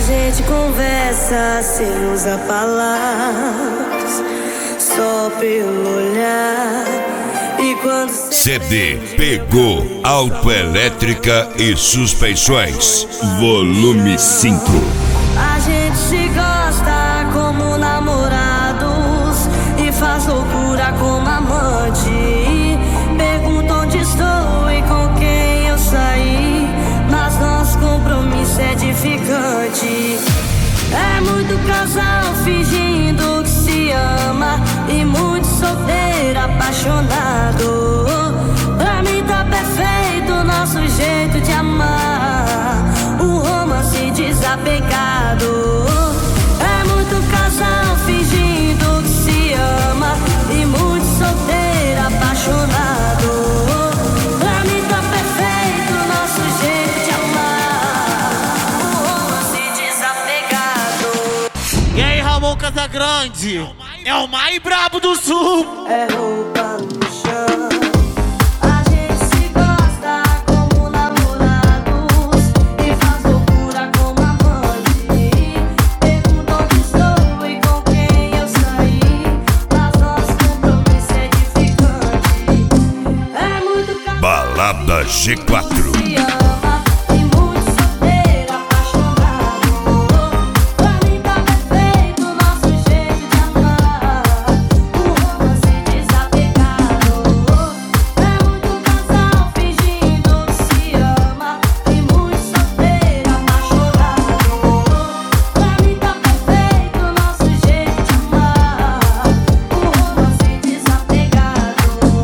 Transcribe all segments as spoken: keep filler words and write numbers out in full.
gente conversa sem usar palavras, só pelo olhar. E quando C D Pegou, Autoelétrica e Suspeições, volume cinco. A gente se gosta como namorados e faz loucura como amante. Pergunta onde estou e com quem eu saí, mas nosso compromisso é edificante. É muito casal fingindo que se ama e muito solteiro apaixonado. Pra mim tá perfeito nosso jeito de amar, um romance desapegado. É muito casal fingindo que se ama e muito solteiro apaixonado. Pra mim tá perfeito nosso jeito de amar, um romance desapegado. E aí, Ramon Casagrande? É o mais brabo do sul. É roupa no chão. A gente se gosta como namorados e faz loucura como amante. Pergunta onde estou e com quem eu saí, mas nosso compromisso é edificante. É muito casal Balada G quatro. se ama e muito solteiro apaixonado. Pra mim tá perfeito nosso jeito de amar, um romance desapegado. É muito casal fingindo que se ama e muito solteiro apaixonado. Pra mim tá perfeito nosso jeito de amar, um romance desapegado.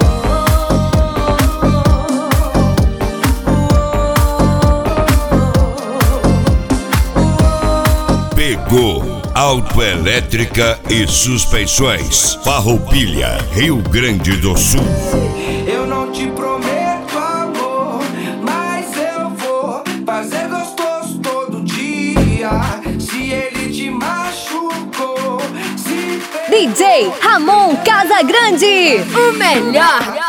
Pegou, Autoelétrica e Suspeições, Farroupilha, Rio Grande do Sul. Eu não te prometo amor, mas eu vou fazer gostoso todo dia. Se ele te machucou, se D J Ramon Casagrande, o melhor.